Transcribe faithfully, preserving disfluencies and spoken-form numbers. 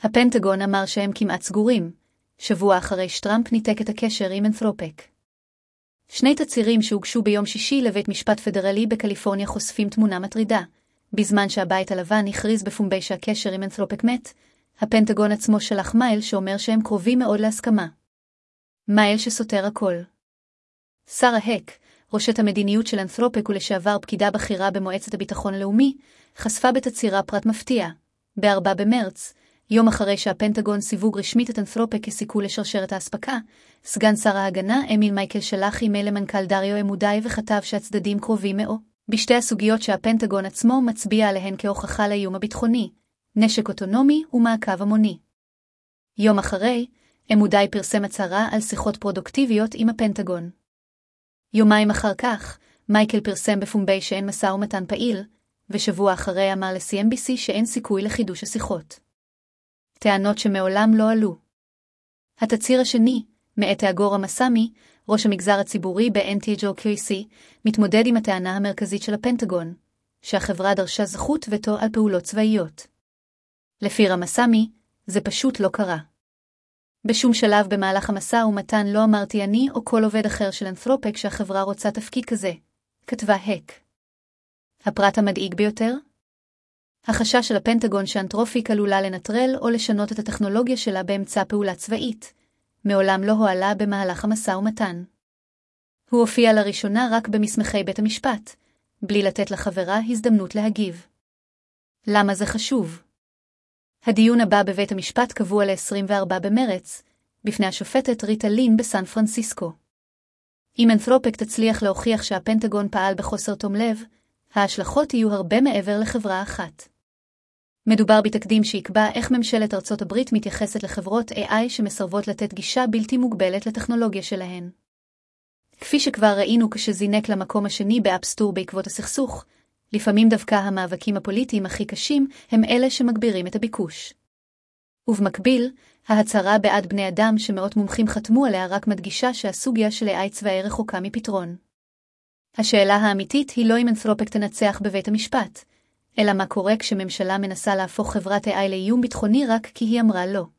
הפנטגון אמר שהם כמעט סגורים, שבוע אחרי שטראמפ ניתק את הקשר עם אנת'רופק. שני תצהירים שהוגשו ביום שישי לבית משפט פדרלי בקליפורניה חושפים תמונה מטרידה. בזמן שהבית הלבן הכריז בפומבי שהקשר עם אנת'רופק מת, הפנטגון עצמו שלח מייל שאומר שהם קרובים מאוד להסכמה. מייל שסותר הכל. שרה הק, ראשת המדיניות של אנת'רופק ולשעבר פקידה בכירה במועצת הביטחון הלאומי, חשפה בתצהירה פרט מפתיע. ב-ארבעה במרץ, יום אחרי שהפנטגון סיווג רשמית את אנת'רופק כסיכול לשרשרת האספקה, סגן שר ההגנה אמיל מייקל שלח אימייל למנכ"ל דריו אמודאי וכתב שהצדדים קרובים מאוד. בשתי הסוגיות שהפנטגון עצמו מצביע עליהן כהוכחה לאיום הביטחוני, נשק אוטונומי ומעקב המוני. יום אחרי, אמודאי פרסם הצהרה על שיחות פרודוקטיביות עם הפנטגון. יומיים אחר כך, מייקל פרסם בפומבי שאין משא ומתן פעיל, ושבוע אחרי אמר ל-סי אן בי סי שאין סיכוי לחידוש השיחות. טענות שמעולם לא עלו. התצהיר השני, מאת אגורה מסאמי, ראש המגזר הציבורי ב-אן טי ג'ו קיו סי, מתמודד עם הטענה המרכזית של הפנטגון, שהחברה דרשה זכות וטו על פעולות צבאיות. לפי רמסאמי, זה פשוט לא קרה. בשום שלב במהלך המשא ומתן לא אמרתי אני או כל עובד אחר של אנת'רופק שהחברה רוצה תפקיד כזה, כתבה הק. הפרט המדאיג ביותר? החשש של הפנטגון שאנת'רופק עלולה לנטרל או לשנות את הטכנולוגיה שלה באמצע פעולה צבאית, מעולם לא הועלה במהלך המשא ומתן. הוא הופיע לראשונה רק במסמכי בית המשפט, בלי לתת לחברה הזדמנות להגיב. למה זה חשוב? הדיון הבא בבית המשפט קבוע ל-עשרים וארבעה במרץ, בפני השופטת ריטה לין בסן פרנסיסקו. אם אנת'רופק תצליח להוכיח שהפנטגון פעל בחוסר תום לב, ההשלכות יהיו הרבה מעבר לחברה אחת. מדובר בתקדים שיקבע איך ממשלת ארצות הברית מתייחסת לחברות איי איי שמסרבות לתת גישה בלתי מוגבלת לטכנולוגיה שלהן. כפי שכבר ראינו כשזינק למקום השני באפסטור בעקבות הסכסוך, לפעמים דווקא המאבקים הפוליטיים הכי קשים הם אלה שמגבירים את הביקוש. ובמקביל, ההצהרה בעד בני אדם שמאות מומחים חתמו עליה רק מדגישה שהסוגיה של איי איי צבאי רחוקה מפתרון. השאלה האמיתית היא לא אם אנת'רופק תנצח בבית המשפט, אלא מה קורה כשממשלה מנסה להפוך חברת איי איי לאיום ביטחוני רק כי היא אמרה לא.